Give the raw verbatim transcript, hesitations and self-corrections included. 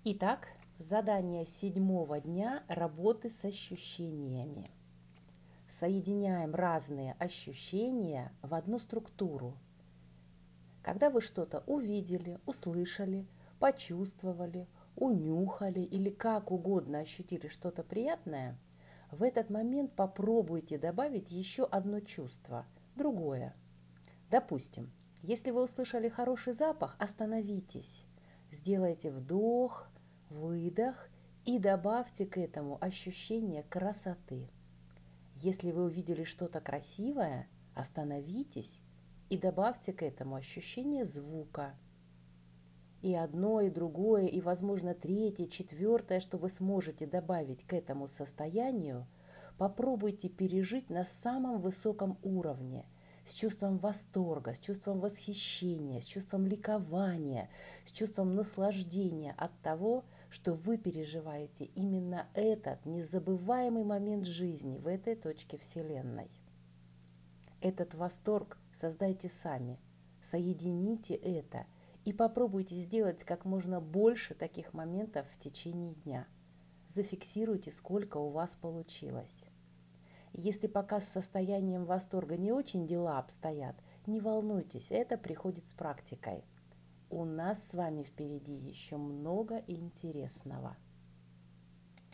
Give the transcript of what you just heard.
Итак, задание седьмого дня работы с ощущениями. Соединяем разные ощущения в одну структуру. Когда вы что-то увидели, услышали, почувствовали, унюхали или как угодно ощутили что-то приятное, в этот момент попробуйте добавить еще одно чувство, другое. Допустим, если вы услышали хороший запах, остановитесь, сделайте вдох, выдох и добавьте к этому ощущение красоты. Если вы увидели что-то красивое, остановитесь и добавьте к этому ощущение звука. И одно, и другое, и, возможно, третье, четвертое, что вы сможете добавить к этому состоянию, попробуйте пережить на самом высоком уровне, с чувством восторга, с чувством восхищения, с чувством ликования, с чувством наслаждения от того, что вы переживаете именно этот незабываемый момент жизни в этой точке Вселенной. Этот восторг создайте сами, соедините это и попробуйте сделать как можно больше таких моментов в течение дня. Зафиксируйте, сколько у вас получилось. Если пока с состоянием восторга не очень дела обстоят, не волнуйтесь, это приходит с практикой. У нас с вами впереди еще много интересного.